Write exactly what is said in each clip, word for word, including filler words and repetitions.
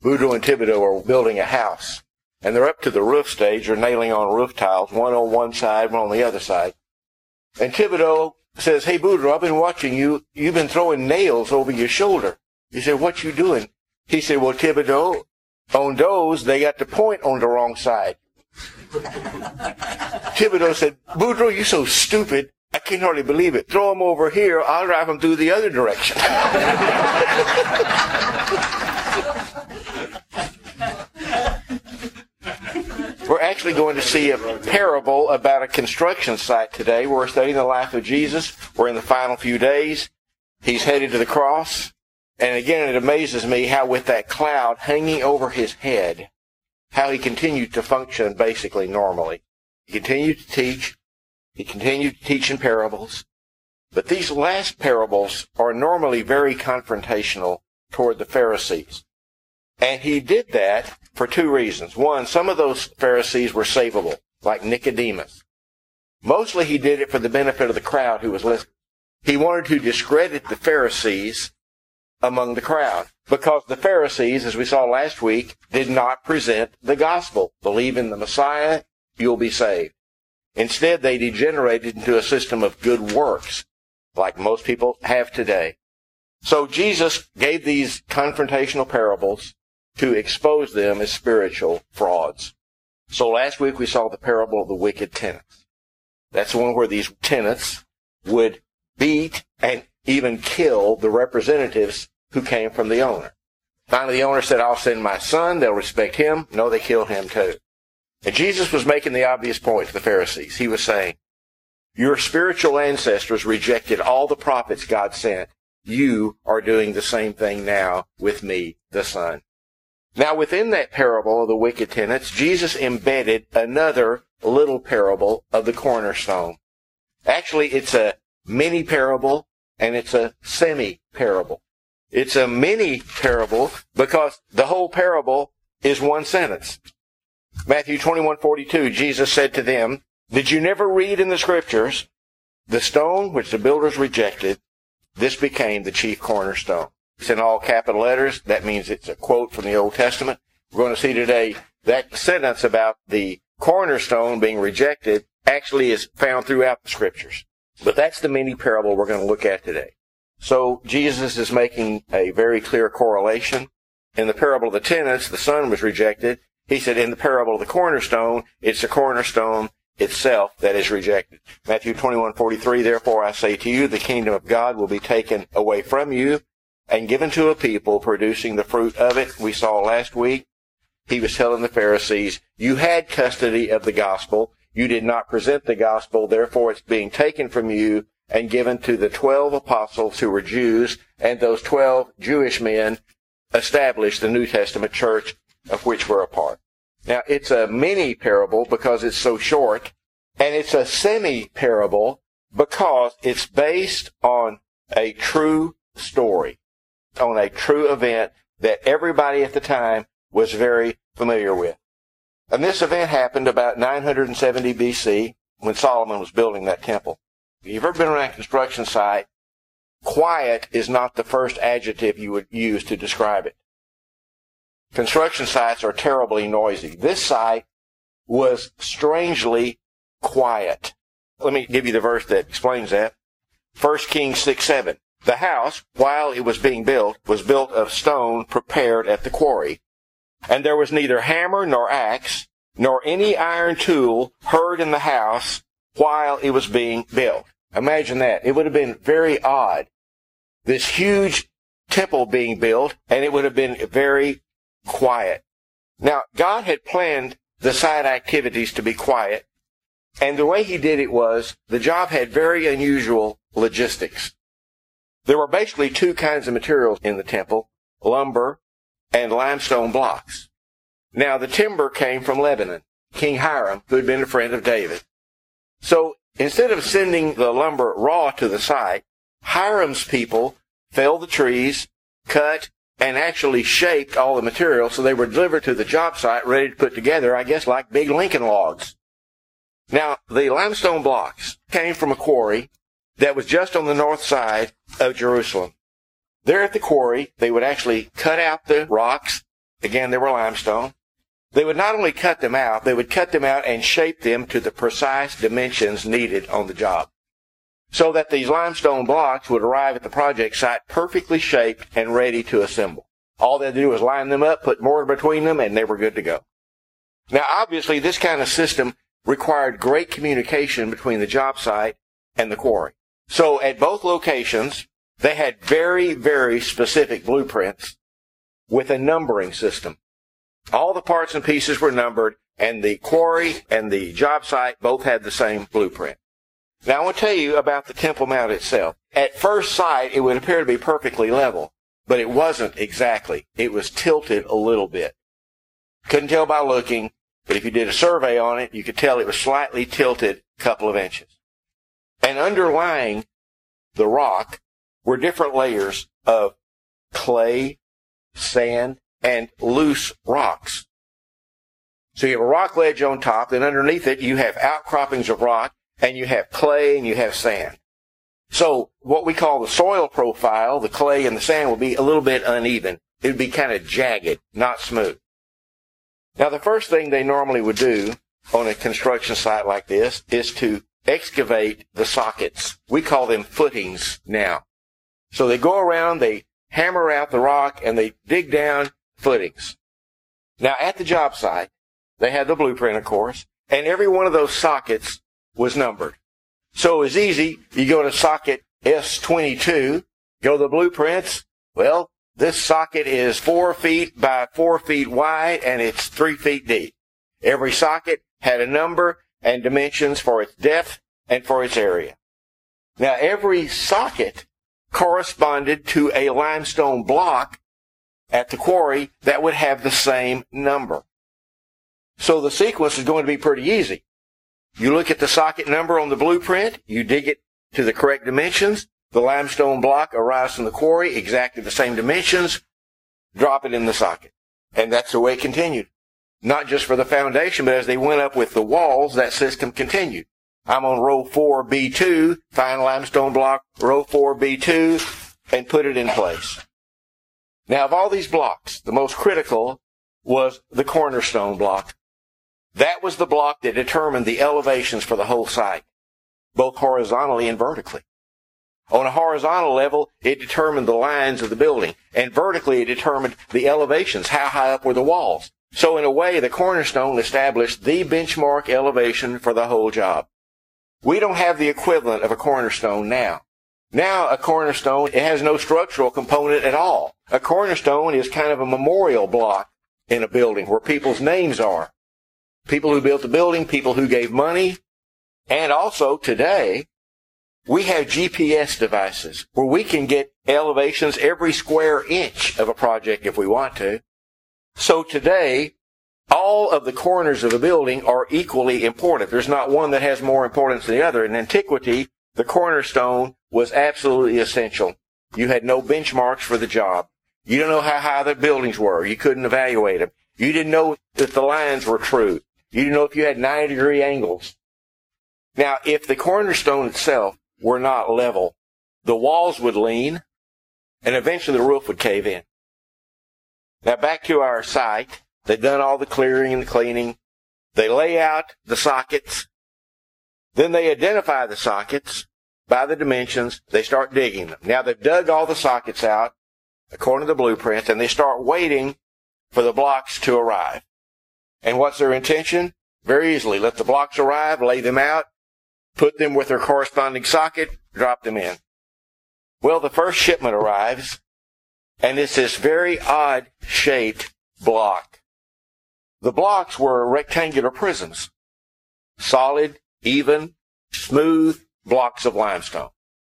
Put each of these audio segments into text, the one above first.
Boudreaux and Thibodeau are building a house. And they're up to the roof stage. They're nailing on roof tiles, one on one side, one on the other side. And Thibodeau says, "Hey, Boudreaux, I've been watching you. You've been throwing nails over your shoulder." He said, "What you doing?" He said, "Well, Thibodeau, on those, they got the point on the wrong side." Thibodeau said, "Boudreaux, you're so stupid. I can't hardly believe it. Throw them over here. I'll drive them through the other direction." We're actually going to see a parable about a construction site today. We're studying the life of Jesus. We're in the final few days. He's headed to the cross. And again, it amazes me how with that cloud hanging over his head, how he continued to function basically normally. He continued to teach. He continued to teach in parables. But these last parables are normally very confrontational toward the Pharisees. And he did that for two reasons. One, some of those Pharisees were savable, like Nicodemus. Mostly he did it for the benefit of the crowd who was listening. He wanted to discredit the Pharisees among the crowd, because the Pharisees, as we saw last week, did not present the gospel. Believe in the Messiah, you'll be saved. Instead, they degenerated into a system of good works, like most people have today. So Jesus gave these confrontational parables to expose them as spiritual frauds. So last week we saw the parable of the wicked tenants. That's the one where these tenants would beat and even kill the representatives who came from the owner. Finally, the owner said, "I'll send my son. They'll respect him." No, they killed him too. And Jesus was making the obvious point to the Pharisees. He was saying, your spiritual ancestors rejected all the prophets God sent. You are doing the same thing now with me, the Son. Now, within that parable of the wicked tenants, Jesus embedded another little parable of the cornerstone. Actually, it's a mini parable and it's a semi-parable. It's a mini parable because the whole parable is one sentence. Matthew twenty-one forty-two, Jesus said to them, "Did you never read in the Scriptures, the stone which the builders rejected, this became the chief cornerstone?" It's in all capital letters. That means it's a quote from the Old Testament. We're going to see today that sentence about the cornerstone being rejected actually is found throughout the Scriptures. But that's the mini parable we're going to look at today. So Jesus is making a very clear correlation. In the parable of the tenants, the son was rejected. He said in the parable of the cornerstone, it's the cornerstone itself that is rejected. Matthew twenty-one forty-three, "Therefore I say to you, the kingdom of God will be taken away from you and given to a people producing the fruit of it." We saw last week, he was telling the Pharisees, you had custody of the gospel. You did not present the gospel. Therefore, it's being taken from you and given to the twelve apostles who were Jews, and those twelve Jewish men established the New Testament church of which we're a part. Now, it's a mini parable because it's so short, and it's a semi-parable because it's based on a true story, on a true event that everybody at the time was very familiar with. And this event happened about nine hundred seventy B C when Solomon was building that temple. If you've ever been around a construction site, quiet is not the first adjective you would use to describe it. Construction sites are terribly noisy. This site was strangely quiet. Let me give you the verse that explains that. First Kings six seven. "The house, while it was being built, was built of stone prepared at the quarry. And there was neither hammer nor axe, nor any iron tool heard in the house while it was being built." Imagine that. It would have been very odd. This huge temple being built, and it would have been very quiet. Now, God had planned the site activities to be quiet, and the way he did it was, the job had very unusual logistics. There were basically two kinds of materials in the temple, lumber and limestone blocks. Now, the timber came from Lebanon, King Hiram, who had been a friend of David. So, instead of sending the lumber raw to the site, Hiram's people felled the trees, cut, and actually shaped all the materials so they were delivered to the job site ready to put together, I guess, like big Lincoln logs. Now, the limestone blocks came from a quarry that was just on the north side of Jerusalem. There at the quarry, they would actually cut out the rocks, again, they were limestone. They would not only cut them out, they would cut them out and shape them to the precise dimensions needed on the job, so that these limestone blocks would arrive at the project site perfectly shaped and ready to assemble. All they had to do was line them up, put mortar between them, and they were good to go. Now, obviously, this kind of system required great communication between the job site and the quarry. So at both locations, they had very, very specific blueprints with a numbering system. All the parts and pieces were numbered, and the quarry and the job site both had the same blueprint. Now, I want to tell you about the Temple Mount itself. At first sight, it would appear to be perfectly level, but it wasn't exactly. It was tilted a little bit. Couldn't tell by looking, but if you did a survey on it, you could tell it was slightly tilted a couple of inches. And underlying the rock were different layers of clay, sand, and loose rocks. So you have a rock ledge on top, then underneath it you have outcroppings of rock, and you have clay and you have sand. So what we call the soil profile, the clay and the sand, will be a little bit uneven. It would be kind of jagged, not smooth. Now the first thing they normally would do on a construction site like this is to excavate the sockets. We call them footings now. So they go around, they hammer out the rock, and they dig down footings. Now at the job site, they had the blueprint, of course, and every one of those sockets was numbered. So it was easy. You go to socket S twenty-two, go to the blueprints. Well, this socket is four feet by four feet wide, and it's three feet deep. Every socket had a number and dimensions for its depth and for its area. Now, every socket corresponded to a limestone block at the quarry that would have the same number. So the sequence is going to be pretty easy. You look at the socket number on the blueprint, you dig it to the correct dimensions, the limestone block arrives from the quarry, exactly the same dimensions, drop it in the socket. And that's the way it continued. Not just for the foundation, but as they went up with the walls, that system continued. I'm on row four B two, find limestone block, row four B two, and put it in place. Now, of all these blocks, the most critical was the cornerstone block. That was the block that determined the elevations for the whole site, both horizontally and vertically. On a horizontal level, it determined the lines of the building, and vertically it determined the elevations, how high up were the walls. So in a way, the cornerstone established the benchmark elevation for the whole job. We don't have the equivalent of a cornerstone now. Now, a cornerstone, it has no structural component at all. A cornerstone is kind of a memorial block in a building where people's names are. People who built the building, people who gave money, and also today, we have G P S devices where we can get elevations every square inch of a project if we want to. So today, all of the corners of a building are equally important. There's not one that has more importance than the other. In antiquity, the cornerstone was absolutely essential. You had no benchmarks for the job. You didn't know how high the buildings were. You couldn't evaluate them. You didn't know that the lines were true. You didn't know if you had ninety degree angles. Now, if the cornerstone itself were not level, the walls would lean, and eventually the roof would cave in. Now, back to our site. They've done all the clearing and the cleaning. They lay out the sockets. Then they identify the sockets by the dimensions. They start digging them. Now, they've dug all the sockets out according to the blueprints, and they start waiting for the blocks to arrive. And what's their intention? Very easily. Let the blocks arrive, lay them out, put them with their corresponding socket, drop them in. Well, the first shipment arrives, and it's this very odd-shaped block. The blocks were rectangular prisms. Solid, even, smooth blocks of limestone.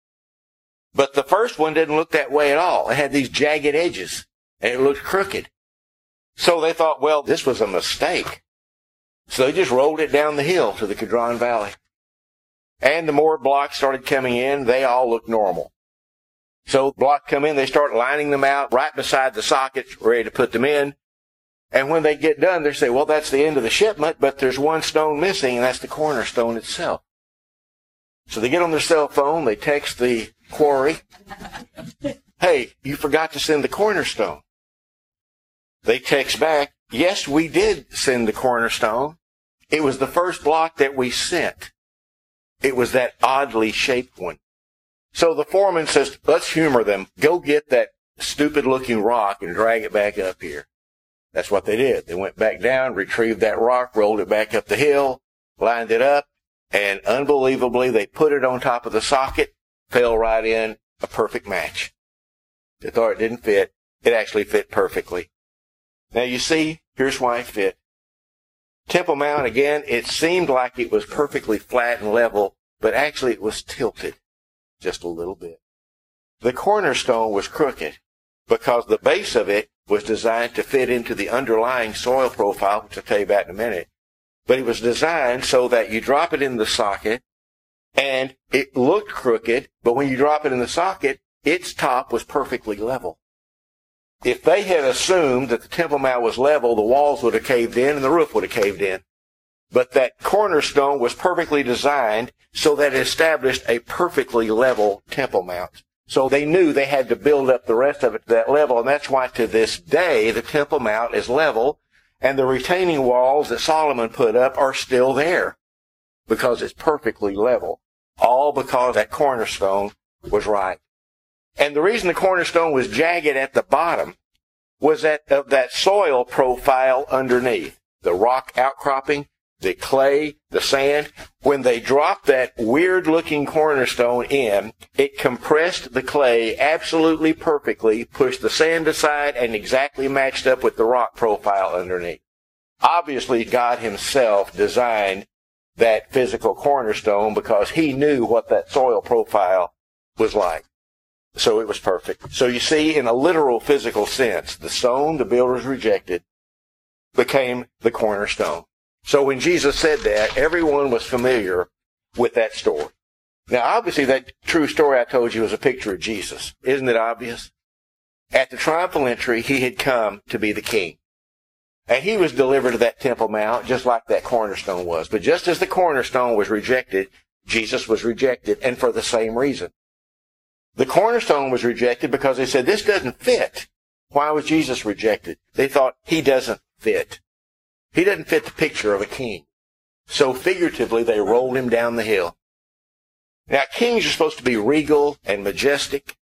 But the first one didn't look that way at all. It had these jagged edges, and it looked crooked. So they thought, well, this was a mistake. So they just rolled it down the hill to the Kidron Valley. And the more blocks started coming in, they all looked normal. So blocks come in, they start lining them out right beside the sockets, ready to put them in. And when they get done, they say, well, that's the end of the shipment, but there's one stone missing, and that's the cornerstone itself. So they get on their cell phone, they text the quarry, hey, you forgot to send the cornerstone. They text back, yes, we did send the cornerstone. It was the first block that we sent. It was that oddly shaped one. So the foreman says, let's humor them. Go get that stupid-looking rock and drag it back up here. That's what they did. They went back down, retrieved that rock, rolled it back up the hill, lined it up, and unbelievably, they put it on top of the socket, fell right in, a perfect match. They thought it didn't fit. It actually fit perfectly. Now you see, here's why it fit. Temple Mount, again, it seemed like it was perfectly flat and level, but actually it was tilted just a little bit. The cornerstone was crooked because the base of it was designed to fit into the underlying soil profile, which I'll tell you about in a minute. But it was designed so that you drop it in the socket, and it looked crooked, but when you drop it in the socket, its top was perfectly level. If they had assumed that the Temple Mount was level, the walls would have caved in and the roof would have caved in. But that cornerstone was perfectly designed so that it established a perfectly level Temple Mount. So they knew they had to build up the rest of it to that level, and that's why to this day the Temple Mount is level, and the retaining walls that Solomon put up are still there because it's perfectly level, all because that cornerstone was right. And the reason the cornerstone was jagged at the bottom was that of that soil profile underneath, the rock outcropping, the clay, the sand. When they dropped that weird-looking cornerstone in, it compressed the clay absolutely perfectly, pushed the sand aside, and exactly matched up with the rock profile underneath. Obviously, God himself designed that physical cornerstone because he knew what that soil profile was like. So it was perfect. So you see, in a literal physical sense, the stone the builders rejected became the cornerstone. So when Jesus said that, everyone was familiar with that story. Now, obviously, that true story I told you was a picture of Jesus. Isn't it obvious? At the triumphal entry, he had come to be the king. And he was delivered to that Temple Mount just like that cornerstone was. But just as the cornerstone was rejected, Jesus was rejected, and for the same reason. The cornerstone was rejected because they said, this doesn't fit. Why was Jesus rejected? They thought, he doesn't fit. He doesn't fit the picture of a king. So figuratively, they rolled him down the hill. Now, kings are supposed to be regal and majestic.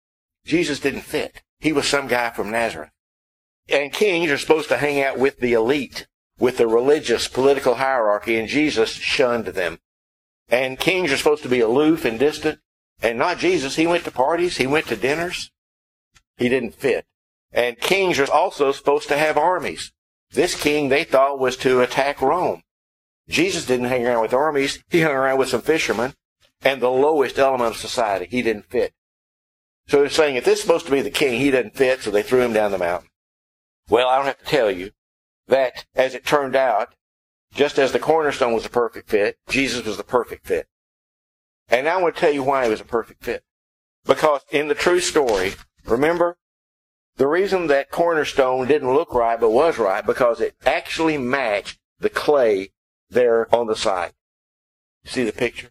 Jesus didn't fit. He was some guy from Nazareth. And kings are supposed to hang out with the elite, with the religious, political hierarchy, and Jesus shunned them. And kings are supposed to be aloof and distant. And not Jesus. He went to parties. He went to dinners. He didn't fit. And kings are also supposed to have armies. This king, they thought, was to attack Rome. Jesus didn't hang around with armies. He hung around with some fishermen and the lowest element of society. He didn't fit. So they're saying, if this is supposed to be the king, he doesn't fit, so they threw him down the mountain. Well, I don't have to tell you that, as it turned out, just as the cornerstone was a perfect fit, Jesus was the perfect fit. And now I want to tell you why he was a perfect fit. Because in the true story, remember, the reason that cornerstone didn't look right but was right, because it actually matched the clay there on the side. See the picture?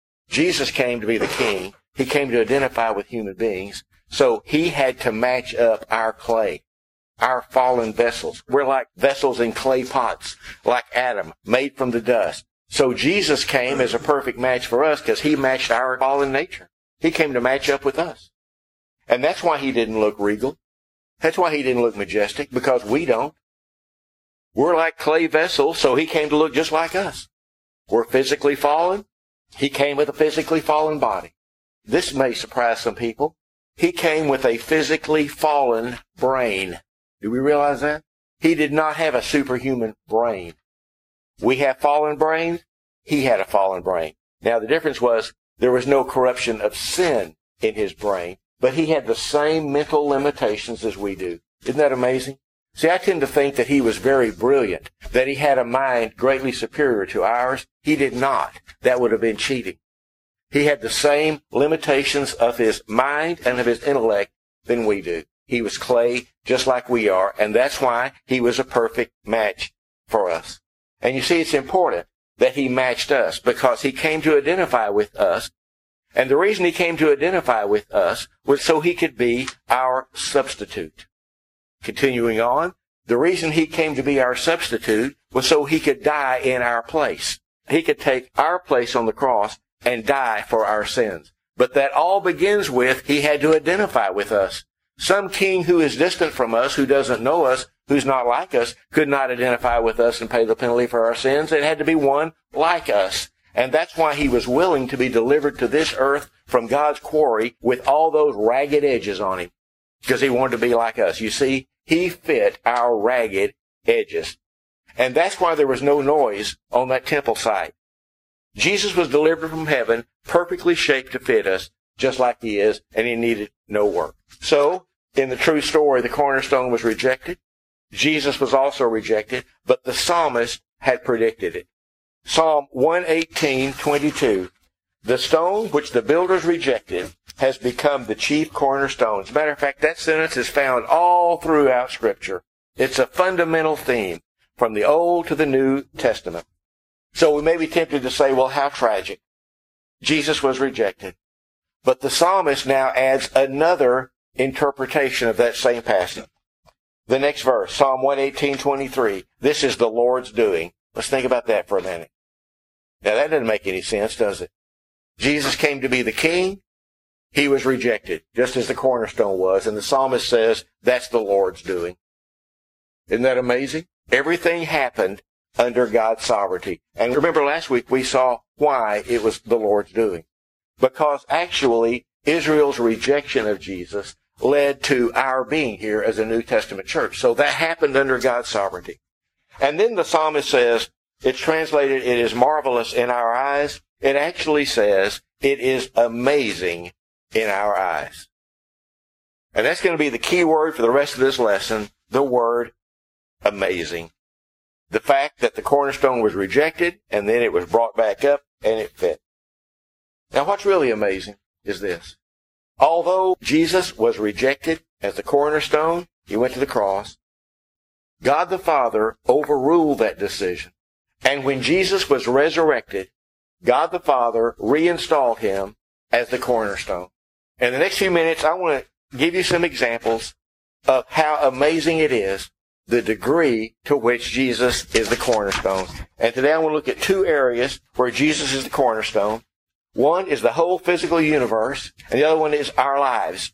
Jesus came to be the king. He came to identify with human beings. So he had to match up our clay, our fallen vessels. We're like vessels in clay pots, like Adam, made from the dust. So Jesus came as a perfect match for us because he matched our fallen nature. He came to match up with us. And that's why he didn't look regal. That's why he didn't look majestic, because we don't. We're like clay vessels, so he came to look just like us. We're physically fallen. He came with a physically fallen body. This may surprise some people. He came with a physically fallen brain. Do we realize that? He did not have a superhuman brain. We have fallen brains. He had a fallen brain. Now, the difference was there was no corruption of sin in his brain, but he had the same mental limitations as we do. Isn't that amazing? See, I tend to think that he was very brilliant, that he had a mind greatly superior to ours. He did not. That would have been cheating. He had the same limitations of his mind and of his intellect than we do. He was clay just like we are, and that's why he was a perfect match for us. And you see, it's important that he matched us because he came to identify with us. And the reason he came to identify with us was so he could be our substitute. Continuing on, The reason he came to be our substitute was so he could die in our place. He could take our place on the cross and die for our sins. But that all begins with he had to identify with us. Some king who is distant from us, who doesn't know us, who's not like us, could not identify with us and pay the penalty for our sins. It had to be one like us. And that's why he was willing to be delivered to this earth from God's quarry with all those ragged edges on him. Because he wanted to be like us. You see, he fit our ragged edges. And that's why there was no noise on that temple site. Jesus was delivered from heaven, perfectly shaped to fit us, just like he is, and he needed no work. So, in the true story, the cornerstone was rejected. Jesus was also rejected, but the psalmist had predicted it. Psalm one eighteen, twenty-two. The stone which the builders rejected has become the chief cornerstone. As a matter of fact, that sentence is found all throughout Scripture. It's a fundamental theme from the Old to the New Testament. So we may be tempted to say, well, how tragic. Jesus was rejected. But the psalmist now adds another interpretation of that same passage. The next verse, Psalm one eighteen, twenty-three. This is the Lord's doing. Let's think about that for a minute. Now that doesn't make any sense, does it? Jesus came to be the king. He was rejected, just as the cornerstone was. And the psalmist says, that's the Lord's doing. Isn't that amazing? Everything happened under God's sovereignty. And remember last week we saw why it was the Lord's doing. Because actually Israel's rejection of Jesus led to our being here as a New Testament church. So that happened under God's sovereignty. And then the psalmist says, it's translated, it is marvelous in our eyes. It actually says, it is amazing in our eyes. And that's going to be the key word for the rest of this lesson, the word amazing. The fact that the cornerstone was rejected, and then it was brought back up, and it fit. Now what's really amazing is this. Although Jesus was rejected as the cornerstone, he went to the cross, God the Father overruled that decision. And when Jesus was resurrected, God the Father reinstalled him as the cornerstone. In the next few minutes, I want to give you some examples of how amazing it is, the degree to which Jesus is the cornerstone. And today I want to look at two areas where Jesus is the cornerstone. One is the whole physical universe, and the other one is our lives.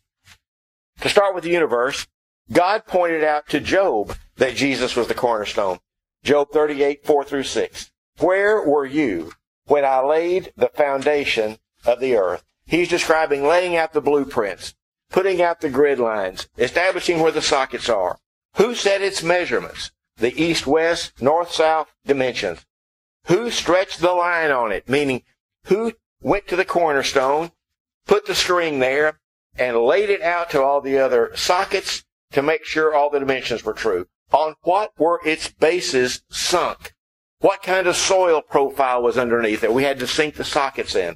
To start with the universe, God pointed out to Job that Jesus was the cornerstone. Job thirty-eight, four through six. Where were you when I laid the foundation of the earth? He's describing laying out the blueprints, putting out the grid lines, establishing where the sockets are. Who set its measurements? The east-west, north-south dimensions. Who stretched the line on it? Meaning, who went to the cornerstone, put the string there, and laid it out to all the other sockets to make sure all the dimensions were true. On what were its bases sunk? What kind of soil profile was underneath it? We had to sink the sockets in.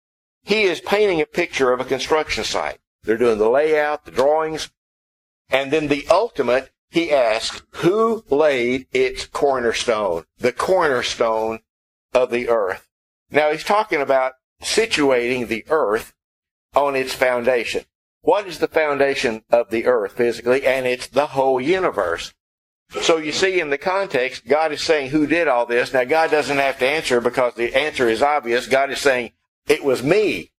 He is painting a picture of a construction site. They're doing the layout, the drawings, and then the ultimate, he asks, who laid its cornerstone? The cornerstone of the earth. Now he's talking about situating the earth on its foundation. What is the foundation of the earth physically? And it's the whole universe. So you see in the context, God is saying who did all this. Now God doesn't have to answer because the answer is obvious. God is saying, it was me.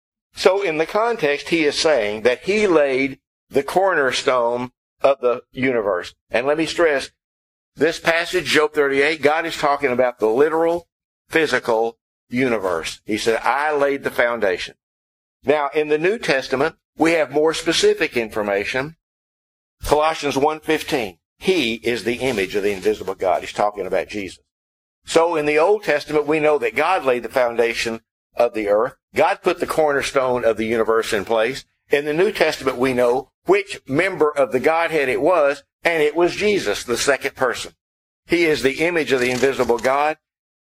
So in the context, he is saying that he laid the cornerstone of the universe. And let me stress, this passage, Job thirty-eight, God is talking about the literal, physical universe. He said, I laid the foundation. Now, in the New Testament, we have more specific information. Colossians one fifteen. He is the image of the invisible God. He's talking about Jesus. So in the Old Testament, we know that God laid the foundation of the earth. God put the cornerstone of the universe in place. In the New Testament, we know which member of the Godhead it was, and it was Jesus, the second person. He is the image of the invisible God.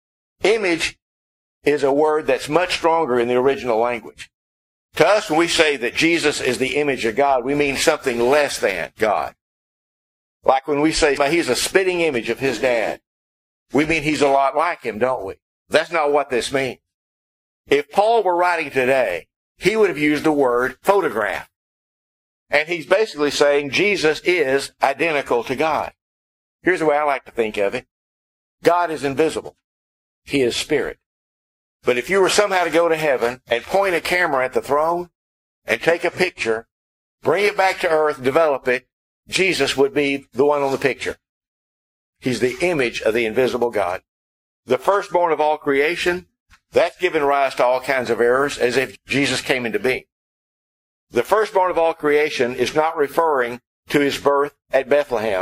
Image is a word that's much stronger in the original language. To us, when we say that Jesus is the image of God, we mean something less than God. Like when we say he's a spitting image of his dad, we mean he's a lot like him, don't we? That's not what this means. If Paul were writing today, he would have used the word photograph. And he's basically saying Jesus is identical to God. Here's the way I like to think of it. God is invisible. He is spirit. But if you were somehow to go to heaven and point a camera at the throne and take a picture, bring it back to earth, develop it, Jesus would be the one on the picture. He's the image of the invisible God. The firstborn of all creation, that's given rise to all kinds of errors as if Jesus came into being. The firstborn of all creation is not referring to his birth at Bethlehem.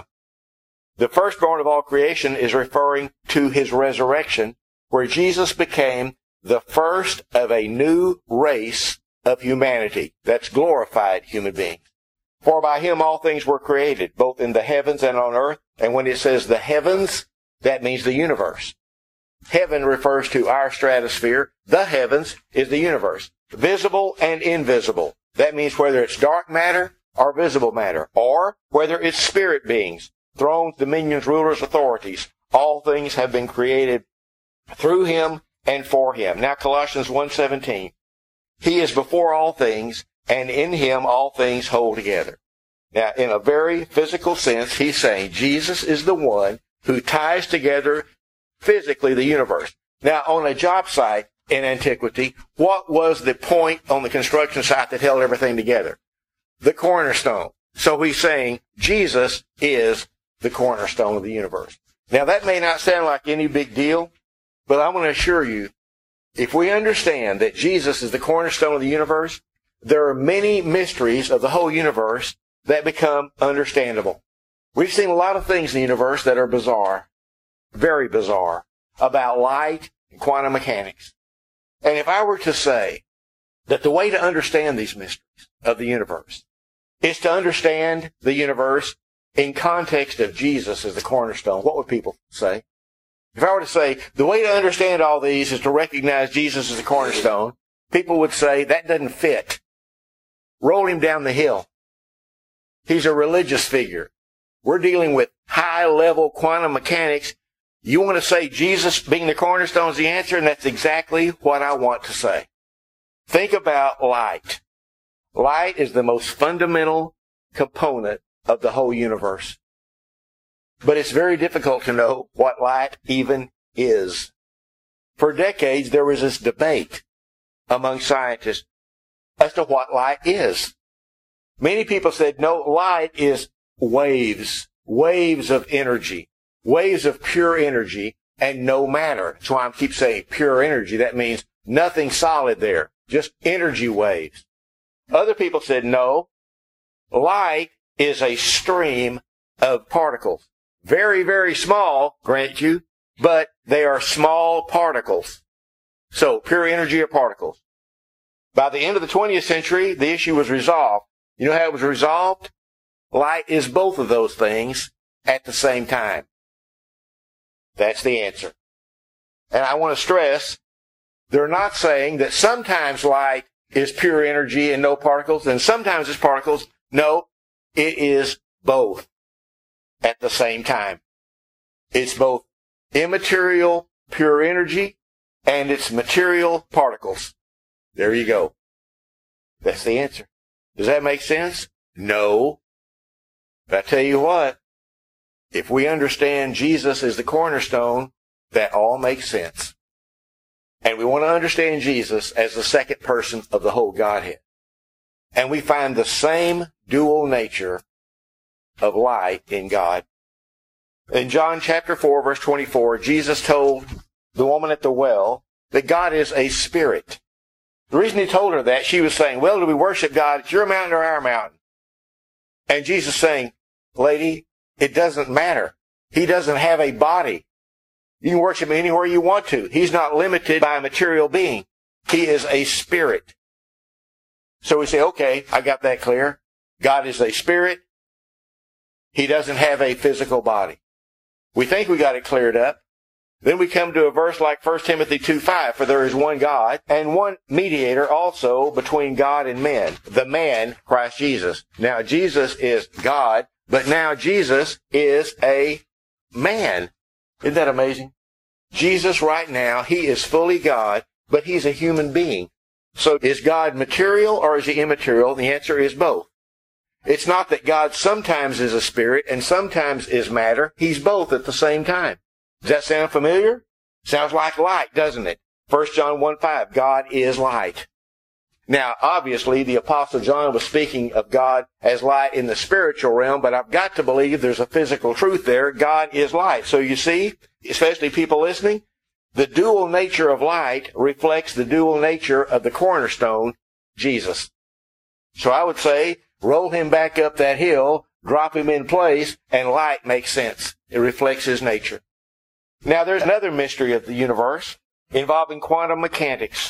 The firstborn of all creation is referring to his resurrection, where Jesus became the first of a new race of humanity. That's glorified human beings. For by him all things were created, both in the heavens and on earth. And when it says the heavens, that means the universe. Heaven refers to our stratosphere. The heavens is the universe. Visible and invisible. That means whether it's dark matter or visible matter, or whether it's spirit beings, thrones, dominions, rulers, authorities. All things have been created through him and for him. Now Colossians one seventeen. He is before all things, and in him all things hold together. Now, in a very physical sense, he's saying Jesus is the one who ties together physically the universe. Now, on a job site in antiquity, what was the point on the construction site that held everything together? The cornerstone. So he's saying Jesus is the cornerstone of the universe. Now, that may not sound like any big deal, but I want to assure you, if we understand that Jesus is the cornerstone of the universe, there are many mysteries of the whole universe that become understandable. We've seen a lot of things in the universe that are bizarre, very bizarre, about light and quantum mechanics. And if I were to say that the way to understand these mysteries of the universe is to understand the universe in context of Jesus as the cornerstone, what would people say? If I were to say the way to understand all these is to recognize Jesus as the cornerstone, people would say that doesn't fit. Roll him down the hill. He's a religious figure. We're dealing with high-level quantum mechanics. You want to say Jesus being the cornerstone is the answer, and that's exactly what I want to say. Think about light. Light is the most fundamental component of the whole universe. But it's very difficult to know what light even is. For decades, there was this debate among scientists as to what light is. Many people said, no, light is waves, waves of energy, waves of pure energy, and no matter. That's why I keep saying pure energy. That means nothing solid there, just energy waves. Other people said, no, light is a stream of particles. Very, very small, grant you, but they are small particles. So, pure energy or particles. By the end of the twentieth century, the issue was resolved. You know how it was resolved? Light is both of those things at the same time. That's the answer. And I want to stress, they're not saying that sometimes light is pure energy and no particles, and sometimes it's particles. No, it is both at the same time. It's both immaterial, pure energy, and it's material particles. There you go. That's the answer. Does that make sense? No. But I tell you what, if we understand Jesus is the cornerstone, that all makes sense. And we want to understand Jesus as the second person of the whole Godhead. And we find the same dual nature of light in God. In John chapter four, verse twenty-four, Jesus told the woman at the well that God is a spirit. The reason he told her that, she was saying, well, do we worship God at your mountain or our mountain? And Jesus saying, lady, it doesn't matter. He doesn't have a body. You can worship him anywhere you want to. He's not limited by a material being. He is a spirit. So we say, okay, I got that clear. God is a spirit. He doesn't have a physical body. We think we got it cleared up. Then we come to a verse like First Timothy two five, for there is one God and one mediator also between God and men, the man, Christ Jesus. Now Jesus is God, but now Jesus is a man. Isn't that amazing? Jesus right now, he is fully God, but he's a human being. So is God material or is he immaterial? The answer is both. It's not that God sometimes is a spirit and sometimes is matter. He's both at the same time. Does that sound familiar? Sounds like light, doesn't it? First John one five, God is light. Now, obviously, the Apostle John was speaking of God as light in the spiritual realm, but I've got to believe there's a physical truth there. God is light. So you see, especially people listening, the dual nature of light reflects the dual nature of the cornerstone, Jesus. So I would say, roll him back up that hill, drop him in place, and light makes sense. It reflects his nature. Now, there's another mystery of the universe involving quantum mechanics.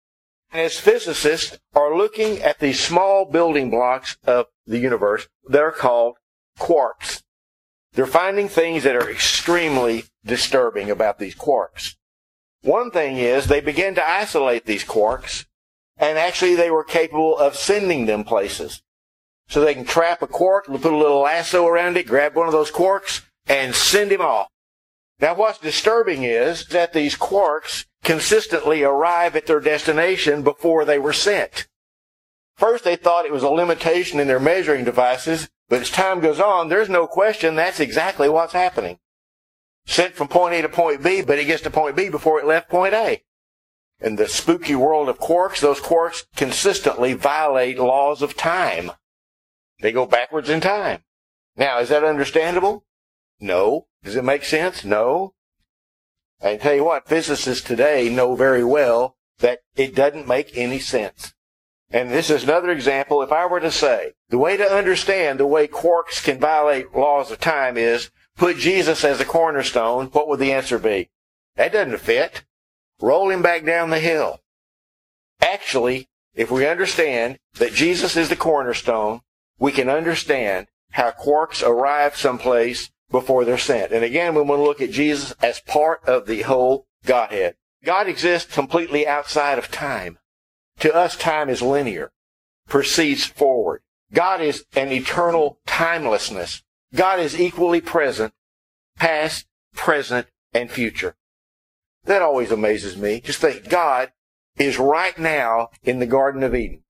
As physicists are looking at these small building blocks of the universe, they're called quarks. They're finding things that are extremely disturbing about these quarks. One thing is they began to isolate these quarks, and actually they were capable of sending them places. So they can trap a quark, put a little lasso around it, grab one of those quarks, and send him off. Now what's disturbing is that these quarks consistently arrive at their destination before they were sent. First they thought it was a limitation in their measuring devices, but as time goes on, there's no question that's exactly what's happening. Sent from point A to point B, but it gets to point B before it left point A. In the spooky world of quarks, those quarks consistently violate laws of time. They go backwards in time. Now, is that understandable? No. Does it make sense? No. I can tell you what, physicists today know very well that it doesn't make any sense. And this is another example. If I were to say, the way to understand the way quarks can violate laws of time is put Jesus as a cornerstone, what would the answer be? That doesn't fit. Roll him back down the hill. Actually, if we understand that Jesus is the cornerstone, we can understand how quarks arrive someplace before they're sent. And again, we want to look at Jesus as part of the whole Godhead. God exists completely outside of time. To us, time is linear, proceeds forward. God is an eternal timelessness. God is equally present, past, present, and future. That always amazes me. Just think, God is right now in the Garden of Eden.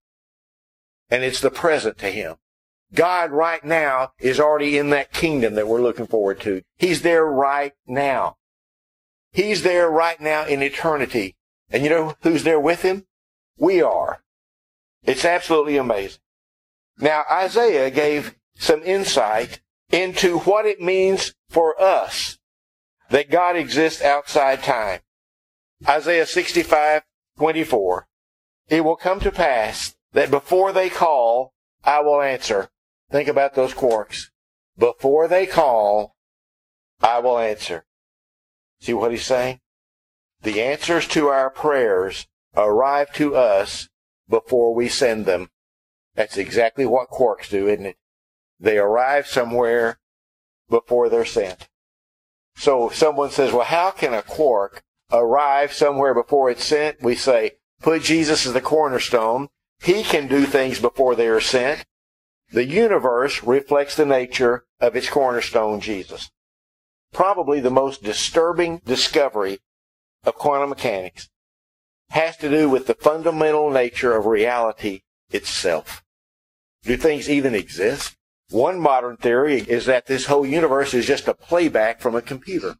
And it's the present to him. God right now is already in that kingdom that we're looking forward to. He's there right now. He's there right now in eternity. And you know who's there with him? We are. It's absolutely amazing. Now, Isaiah gave some insight into what it means for us that God exists outside time. Isaiah sixty-five twenty-four. It will come to pass that before they call, I will answer. Think about those quarks. Before they call, I will answer. See what he's saying? The answers to our prayers arrive to us before we send them. That's exactly what quarks do, isn't it? They arrive somewhere before they're sent. So if someone says, well, how can a quark arrive somewhere before it's sent? We say, put Jesus as the cornerstone. He can do things before they are sent. The universe reflects the nature of its cornerstone, Jesus. Probably the most disturbing discovery of quantum mechanics has to do with the fundamental nature of reality itself. Do things even exist? One modern theory is that this whole universe is just a playback from a computer.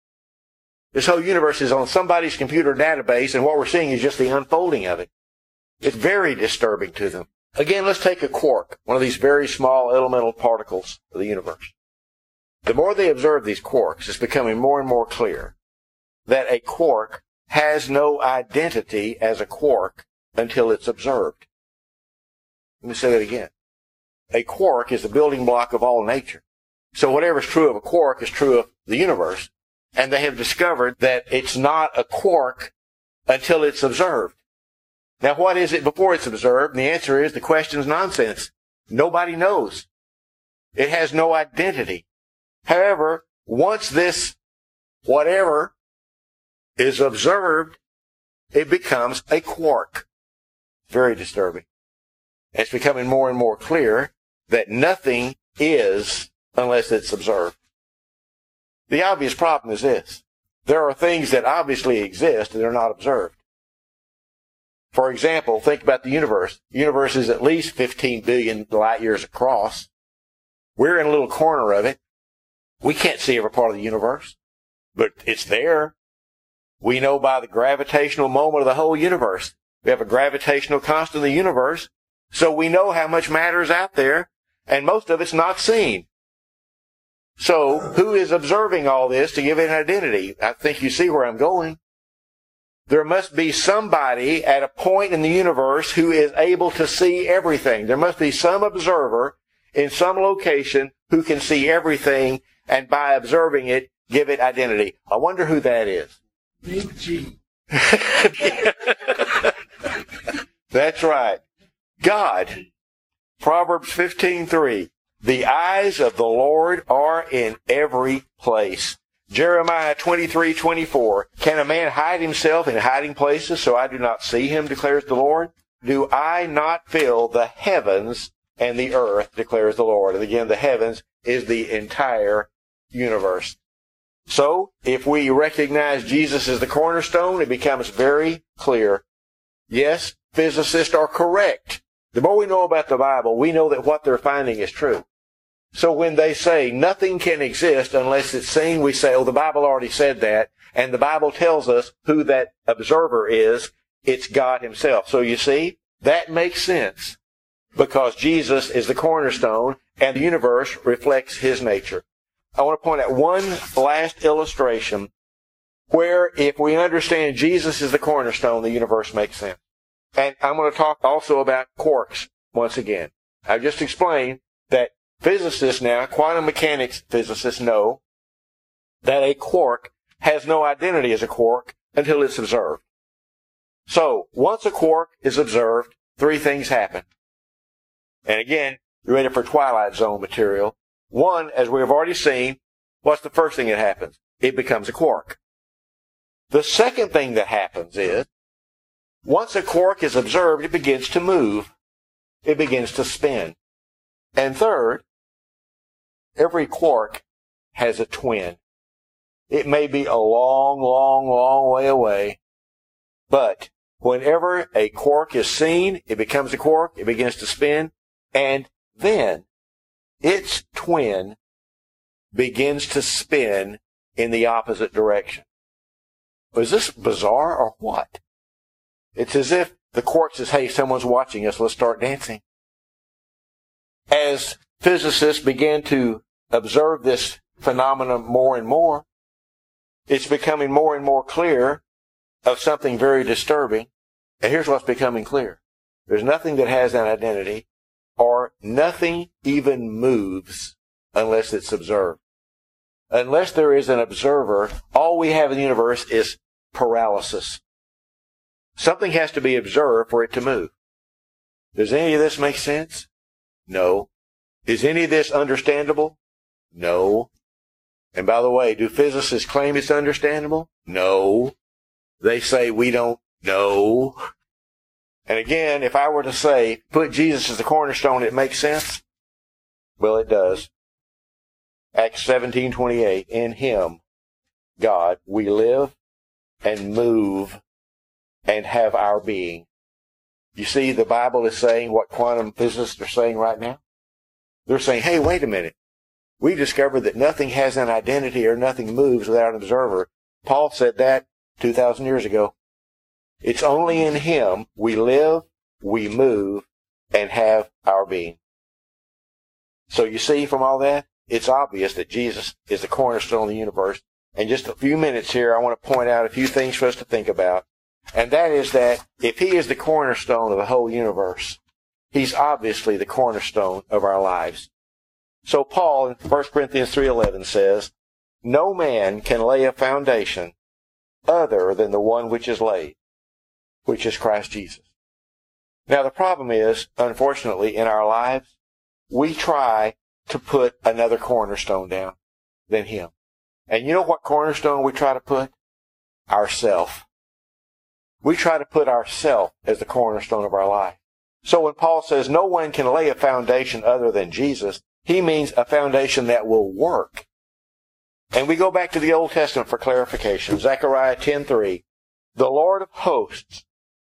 This whole universe is on somebody's computer database, and what we're seeing is just the unfolding of it. It's very disturbing to them. Again, let's take a quark, one of these very small elemental particles of the universe. The more they observe these quarks, it's becoming more and more clear that a quark has no identity as a quark until it's observed. Let me say that again. A quark is the building block of all nature. So whatever is true of a quark is true of the universe. And they have discovered that it's not a quark until it's observed. Now, what is it before it's observed? And the answer is the question's nonsense. Nobody knows. It has no identity. However, once this whatever is observed, it becomes a quark. Very disturbing. It's becoming more and more clear that nothing is unless it's observed. The obvious problem is this. There are things that obviously exist and they're not observed. For example, think about the universe. The universe is at least fifteen billion light years across. We're in a little corner of it. We can't see every part of the universe, but it's there. We know by the gravitational moment of the whole universe. We have a gravitational constant in the universe, so we know how much matter is out there, and most of it's not seen. So, who is observing all this to give it an identity? I think you see where I'm going. There must be somebody at a point in the universe who is able to see everything. There must be some observer in some location who can see everything, and by observing it, give it identity. I wonder who that is. Big G. That's right. God. Proverbs fifteen three. The eyes of the Lord are in every place. Jeremiah twenty-three twenty-four. Can a man hide himself in hiding places so I do not see him, declares the Lord? Do I not fill the heavens and the earth, declares the Lord? And again, the heavens is the entire universe. So, if we recognize Jesus as the cornerstone, it becomes very clear. Yes, physicists are correct. The more we know about the Bible, we know that what they're finding is true. So when they say nothing can exist unless it's seen, we say, oh, the Bible already said that. And the Bible tells us who that observer is. It's God himself. So you see, that makes sense because Jesus is the cornerstone and the universe reflects his nature. I want to point out one last illustration where if we understand Jesus is the cornerstone, the universe makes sense. And I'm going to talk also about quarks once again. I've just explained that physicists now, quantum mechanics physicists know that a quark has no identity as a quark until it's observed. So, once a quark is observed, three things happen. And again, you're ready for Twilight Zone material. One, as we have already seen, what's the first thing that happens? It becomes a quark. The second thing that happens is, once a quark is observed, it begins to move. It begins to spin. And third, every quark has a twin. It may be a long, long, long way away, but whenever a quark is seen, it becomes a quark, it begins to spin, and then its twin begins to spin in the opposite direction. Is this bizarre or what? It's as if the quark says, hey, someone's watching us, let's start dancing. As physicists began to observe this phenomenon more and more, it's becoming more and more clear of something very disturbing. And here's what's becoming clear. There's nothing that has an identity, or nothing even moves unless it's observed. Unless there is an observer, all we have in the universe is paralysis. Something has to be observed for it to move. Does any of this make sense? No. Is any of this understandable? No. And by the way, do physicists claim it's understandable? No. They say we don't know. And again, if I were to say, put Jesus as the cornerstone, it makes sense? Well, it does. Acts seventeen twenty-eight, in him, God, we live and move and have our being. You see, the Bible is saying what quantum physicists are saying right now. They're saying, hey, wait a minute. We discovered that nothing has an identity or nothing moves without an observer. Paul said that two thousand years ago. It's only in him we live, we move, and have our being. So you see from all that, it's obvious that Jesus is the cornerstone of the universe. In just a few minutes here, I want to point out a few things for us to think about. And that is that if he is the cornerstone of the whole universe, he's obviously the cornerstone of our lives. So Paul in First Corinthians three eleven says, no man can lay a foundation other than the one which is laid, which is Christ Jesus. Now the problem is, unfortunately, in our lives, we try to put another cornerstone down than him. And you know what cornerstone we try to put? Ourself. We try to put ourself as the cornerstone of our life. So when Paul says no one can lay a foundation other than Jesus, he means a foundation that will work. And we go back to the Old Testament for clarification. Zechariah ten three. The Lord of hosts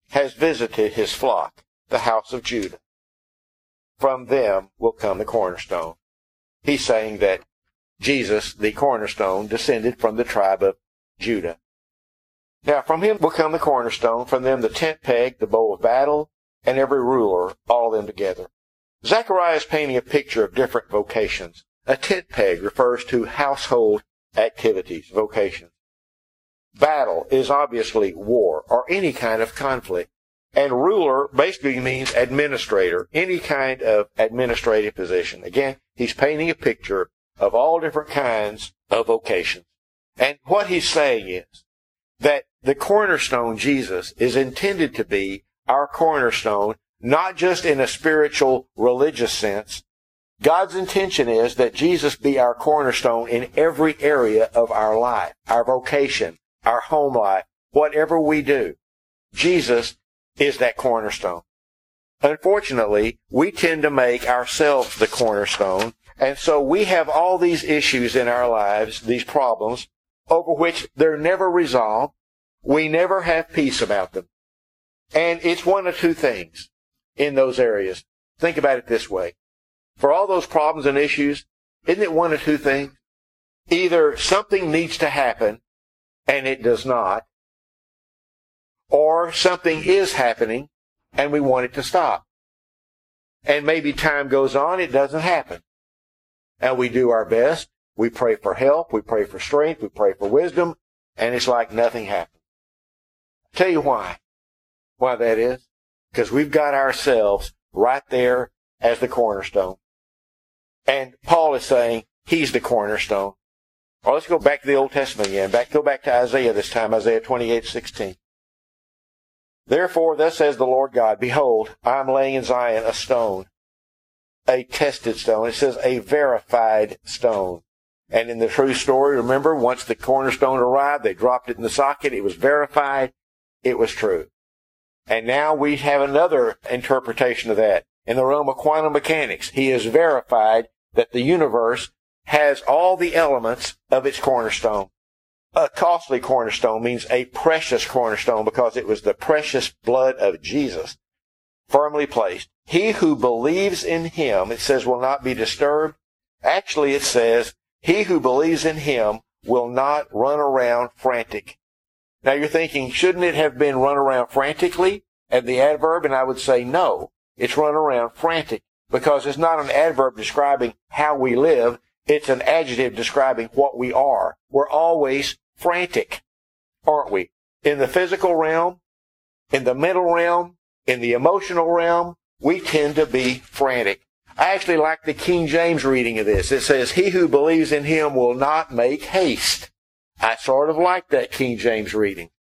has visited his flock, the house of Judah. From them will come the cornerstone. He's saying that Jesus, the cornerstone, descended from the tribe of Judah. Now, from him will come the cornerstone, from them the tent peg, the bow of battle, and every ruler, all of them together. Zechariah is painting a picture of different vocations. A tent peg refers to household activities, vocations. Battle is obviously war or any kind of conflict. And ruler basically means administrator, any kind of administrative position. Again, he's painting a picture of all different kinds of vocations. And what he's saying is that the cornerstone, Jesus, is intended to be our cornerstone, not just in a spiritual, religious sense. God's intention is that Jesus be our cornerstone in every area of our life, our vocation, our home life, whatever we do. Jesus is that cornerstone. Unfortunately, we tend to make ourselves the cornerstone, and so we have all these issues in our lives, these problems, over which they're never resolved. We never have peace about them. And it's one of two things in those areas. Think about it this way. For all those problems and issues, isn't it one of two things? Either something needs to happen, and it does not, or something is happening, and we want it to stop. And maybe time goes on, it doesn't happen. And we do our best. We pray for help. We pray for strength. We pray for wisdom. And it's like nothing happened. I'll tell you why. Why that is. Because we've got ourselves right there as the cornerstone. And Paul is saying he's the cornerstone. Well, let's go back to the Old Testament again. Back, go back to Isaiah this time, Isaiah twenty-eight sixteen. Therefore, thus says the Lord God, behold, I am laying in Zion a stone, a tested stone. It says a verified stone. And in the true story, remember, once the cornerstone arrived, they dropped it in the socket. It was verified. It was true. And now we have another interpretation of that. In the realm of quantum mechanics, he has verified that the universe has all the elements of its cornerstone. A costly cornerstone means a precious cornerstone because it was the precious blood of Jesus firmly placed. He who believes in him, it says, will not be disturbed. Actually, it says, he who believes in him will not run around frantic. Now you're thinking, shouldn't it have been run around frantically at the adverb? And I would say no. It's run around frantic because it's not an adverb describing how we live. It's an adjective describing what we are. We're always frantic, aren't we? In the physical realm, in the mental realm, in the emotional realm, we tend to be frantic. I actually like the King James reading of this. It says, he who believes in him will not make haste. I sort of like that King James reading.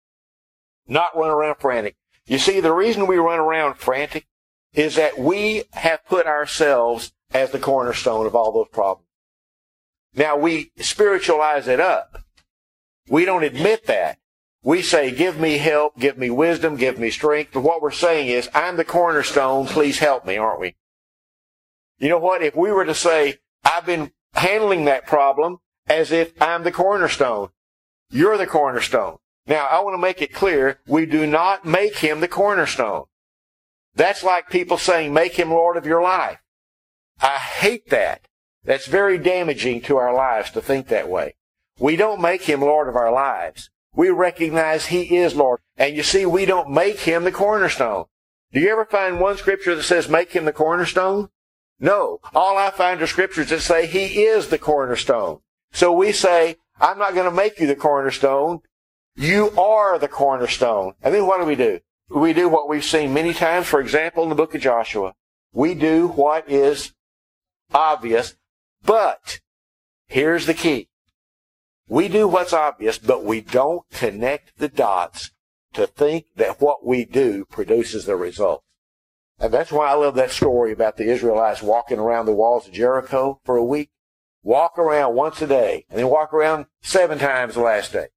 Not run around frantic. You see, the reason we run around frantic is that we have put ourselves as the cornerstone of all those problems. Now, we spiritualize it up. We don't admit that. We say, give me help, give me wisdom, give me strength. But what we're saying is, I'm the cornerstone, please help me, aren't we? You know what? If we were to say, I've been handling that problem as if I'm the cornerstone, you're the cornerstone. Now, I want to make it clear, we do not make him the cornerstone. That's like people saying, make him Lord of your life. I hate that. That's very damaging to our lives to think that way. We don't make him Lord of our lives. We recognize he is Lord. And you see, we don't make him the cornerstone. Do you ever find one scripture that says make him the cornerstone? No. All I find are scriptures that say he is the cornerstone. So we say, I'm not going to make you the cornerstone. You are the cornerstone. And then what do we do? We do what we've seen many times. For example, in the book of Joshua, we do what is obvious. But here's the key. We do what's obvious, but we don't connect the dots to think that what we do produces the result. And that's why I love that story about the Israelites walking around the walls of Jericho for a week. Walk around once a day, and then walk around seven times the last day.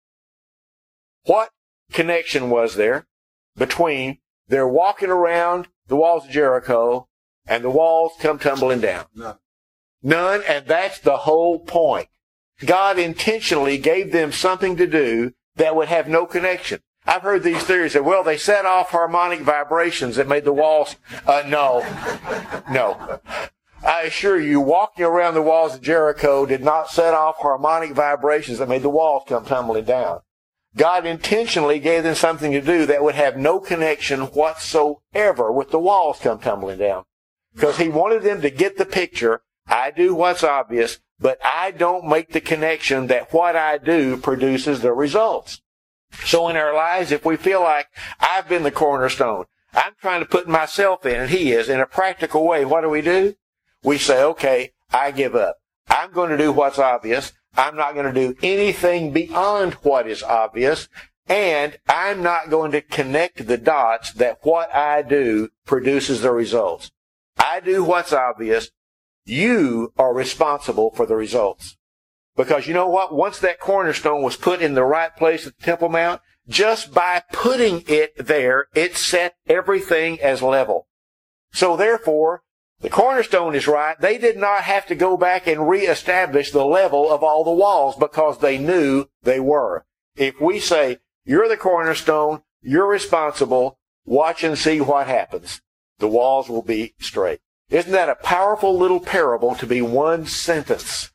What connection was there between their walking around the walls of Jericho and the walls come tumbling down? None. None, and that's the whole point. God intentionally gave them something to do that would have no connection. I've heard these theories that, well, they set off harmonic vibrations that made the walls. Uh, no. No. I assure you, walking around the walls of Jericho did not set off harmonic vibrations that made the walls come tumbling down. God intentionally gave them something to do that would have no connection whatsoever with the walls come tumbling down. Because he wanted them to get the picture. I do what's obvious, but I don't make the connection that what I do produces the results. So in our lives, if we feel like I've been the cornerstone, I'm trying to put myself in, and he is, in a practical way, what do we do? We say, okay, I give up. I'm going to do what's obvious. I'm not going to do anything beyond what is obvious. And I'm not going to connect the dots that what I do produces the results. I do what's obvious. You are responsible for the results. Because you know what? Once that cornerstone was put in the right place at the Temple Mount, just by putting it there, it set everything as level. So therefore, the cornerstone is right. They did not have to go back and reestablish the level of all the walls because they knew they were. If we say, you're the cornerstone, you're responsible, watch and see what happens. The walls will be straight. Isn't that a powerful little parable to be one sentence?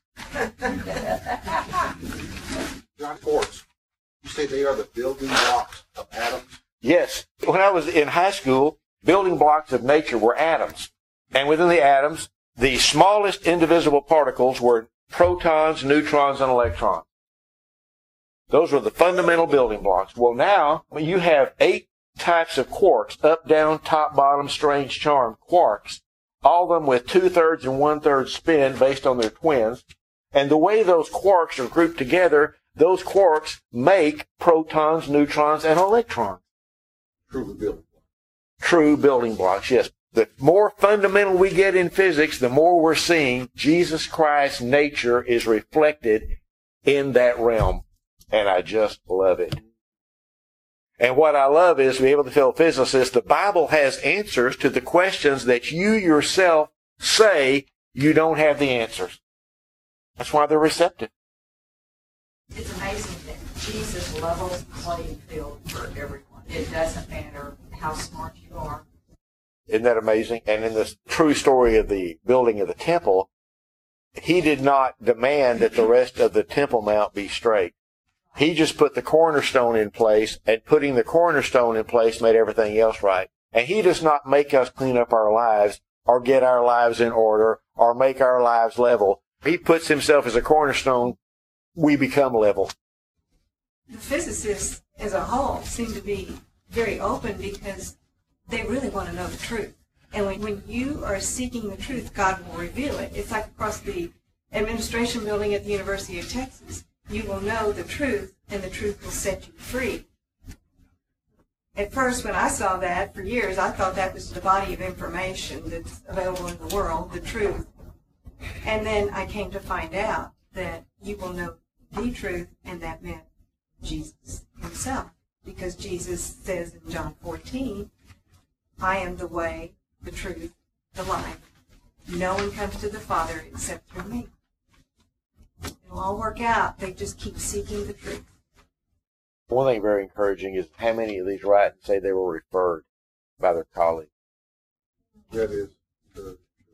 John Quartz, you say they are the building blocks of atoms? Yes. When I was in high school, building blocks of nature were atoms. And within the atoms, the smallest indivisible particles were protons, neutrons, and electrons. Those were the fundamental building blocks. Well, now you have eight types of quarks, up, down, top, bottom, strange, charm quarks, all of them with two-thirds and one-third spin based on their twins. And the way those quarks are grouped together, those quarks make protons, neutrons, and electrons. True building blocks. True building blocks, yes. The more fundamental we get in physics, the more we're seeing Jesus Christ's nature is reflected in that realm. And I just love it. And what I love is to be able to tell physicists the Bible has answers to the questions that you yourself say you don't have the answers. That's why they're receptive. It's amazing that Jesus levels the playing field for everyone. It doesn't matter how smart you are. Isn't that amazing? And in the true story of the building of the temple, he did not demand that the rest of the Temple Mount be straight. He just put the cornerstone in place, and putting the cornerstone in place made everything else right. And he does not make us clean up our lives or get our lives in order or make our lives level. He puts himself as a cornerstone. We become level. The physicists as a whole seem to be very open because they really want to know the truth. And when, when you are seeking the truth, God will reveal it. It's like across the administration building at the University of Texas. You will know the truth, and the truth will set you free. At first, when I saw that, for years, I thought that was the body of information that's available in the world, the truth. And then I came to find out that you will know the truth, and that meant Jesus himself. Because Jesus says in John fourteen, I am the way, the truth, the life. No one comes to the Father except through me. It'll all work out. They just keep seeking the truth. One thing very encouraging is how many of these write and say they were referred by their colleagues. That is good.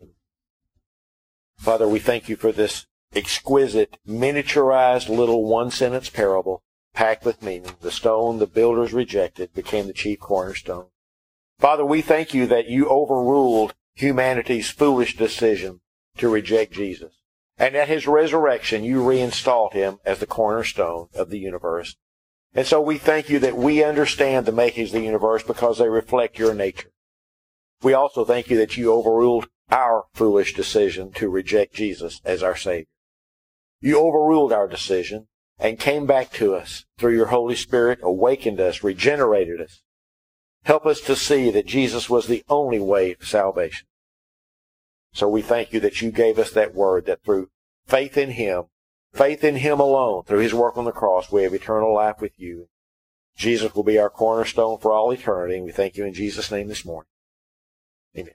Father, we thank you for this exquisite, miniaturized little one-sentence parable packed with meaning. The stone the builders rejected became the chief cornerstone. Father, we thank you that you overruled humanity's foolish decision to reject Jesus. And at his resurrection, you reinstalled him as the cornerstone of the universe. And so we thank you that we understand the makings of the universe because they reflect your nature. We also thank you that you overruled our foolish decision to reject Jesus as our Savior. You overruled our decision and came back to us through your Holy Spirit, awakened us, regenerated us. Help us to see that Jesus was the only way to salvation. So we thank you that you gave us that word, that through faith in him, faith in him alone, through his work on the cross, we have eternal life with you. Jesus will be our cornerstone for all eternity, and we thank you in Jesus' name this morning. Amen.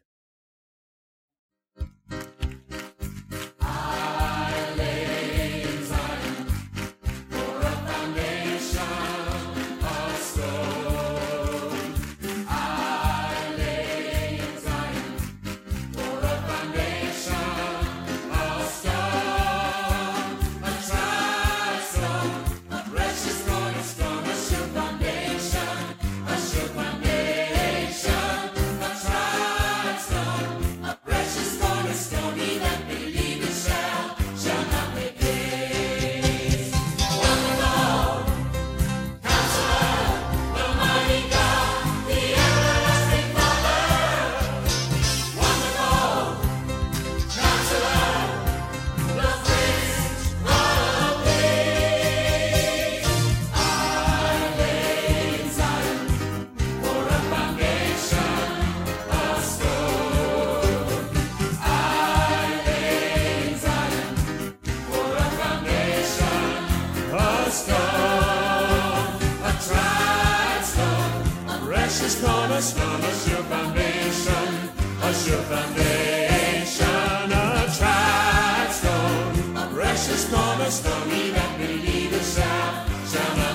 For a foundation of stone. precious cornerstone, a sure foundation, a sure foundation, a tried stone, a precious cornerstone, he that believeth shall, shall not